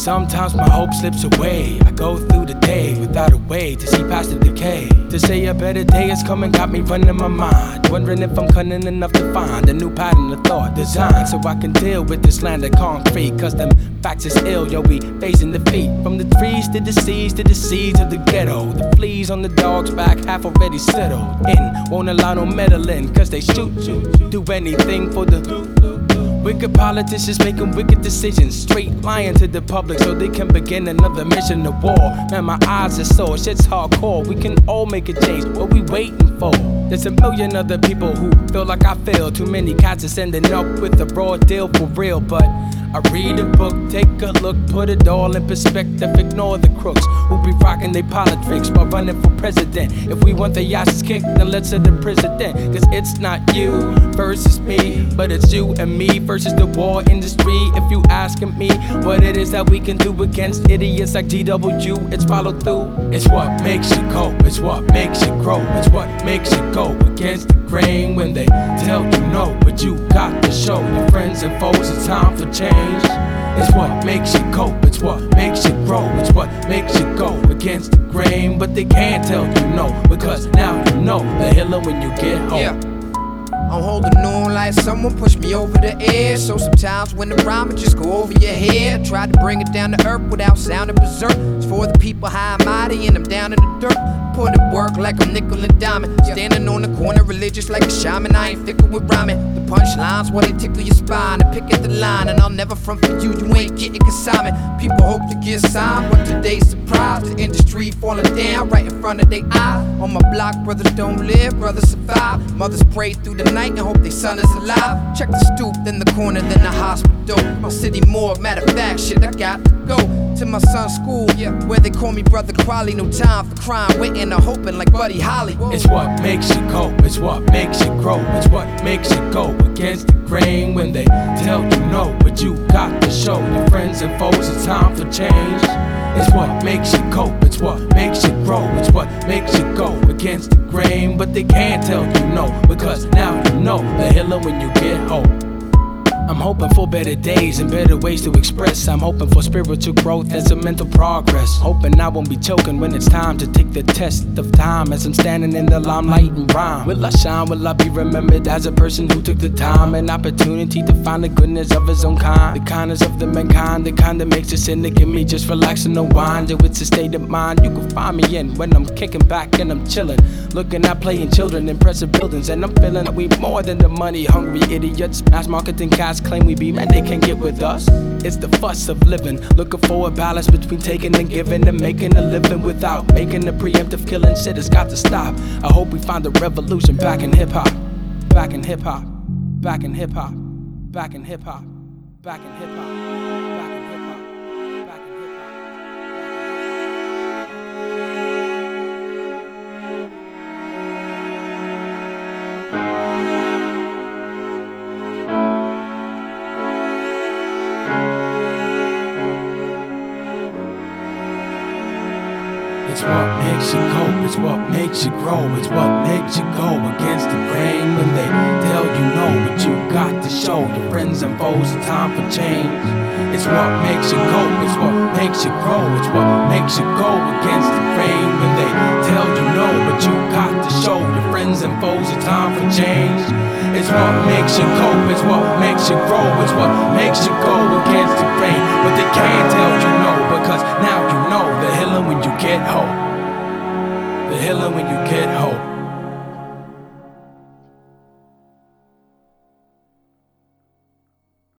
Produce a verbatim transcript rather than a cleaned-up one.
sometimes my hope slips away. I go through the day without a way to see past the decay. To say a better day is coming got me running my mind, wondering if I'm cunning enough to find a new pattern of thought designed so I can deal with this land of concrete. Cause them facts is ill, yo, we facing defeat. From the trees to the seas to the seeds of the ghetto. The fleas on the dog's back half already settled in. Won't allow no meddling cause they shoot you. Do anything for the wicked politicians making wicked decisions, straight lying to the public so they can begin another mission of war. Man, my eyes are sore, shit's hardcore. We can all make a change, what we waiting for? There's a million other people who feel like I fail. Too many cats are ending up with a raw deal for real. But I read a book, take a look, put it all in perspective. Ignore the crooks who be rocking their politics while running for president. If we want the asses kicked, then let's set the president. Cause it's not you versus me, but it's you and me versus the war industry. If you asking me what it is that we can do against idiots like G W, it's follow through. It's what makes you cope, it's what makes you grow. It's what makes you go against the grain when they tell you no, but you got to show your friends and foes it's time for change. It's what makes you cope, it's what makes you grow. It's what makes you go against the grain, but they can't tell you no, because now you know the healing when you get home. Yeah. I'm holding on like someone pushed me over the edge. So sometimes when the rhyme would just go over your head, tried to bring it down to earth without sounding berserk. It's for the people high and mighty and I'm down in the dirt. Put it work like I'm nickel and diamond. Standing on the corner religious like a shaman. I ain't fickle with rhyming. The punchlines while they tickle your spine and pick at the line. And I'll never front for you, you ain't getting consignment. People hope to get signed, but today's surprise, the industry falling down right in front of their eye. On my block, brothers don't live, brothers survive. Mothers pray through the night and hope their son is alive. Check the stoop, then the corner, then the hospital. My city morgue, matter of fact, shit, I got to go to my son's school, yeah, where they call me Brother Quali. No time for crime, waiting or hoping like Buddy Holly. It's what makes you cope, it's what makes you grow. It's what makes you go against the grain when they tell you no, but you got to show your friends and foes it's time for change. It's what makes you cope, it's what makes you grow. It's what makes you go against the grain, but they can't tell you no, because now you know the healing when you get home. I'm hoping for better days and better ways to express. I'm hoping for spiritual growth and some mental progress. Hoping I won't be choking when it's time to take the test of time as I'm standing in the limelight and rhyme. Will I shine? Will I be remembered as a person who took the time and opportunity to find the goodness of his own kind? The kindness of the mankind, the kind that makes a cynic in me just relax and unwind. Yo, it's a state of mind you can find me in when I'm kicking back and I'm chilling, looking at playing children, impressive buildings, and I'm feeling that we more than the money hungry idiots. Mass marketing cats claim we be, man, they can't get with us. It's the fuss of living, looking for a balance between taking and giving and making a living without making a preemptive killing. Shit has got to stop. I hope we find a revolution back in hip hop, back in hip hop, back in hip hop, back in hip hop, back in hip hop, back in hip hop, back in hip hop. It's what makes you cope, it's what makes you grow. It's what makes you go against the grain when they tell you no, but you got to show your friends and foes it's time for change. It's what makes you cope, it's what makes you grow. It's what makes you go against the grain when they tell you no, but you got to show your friends and foes it's time for change. It's what makes you cope, it's what makes you grow. It's what makes you go against the grain, but they can't tell you no, because now you know the healing when you get hope. The healing when you get hope.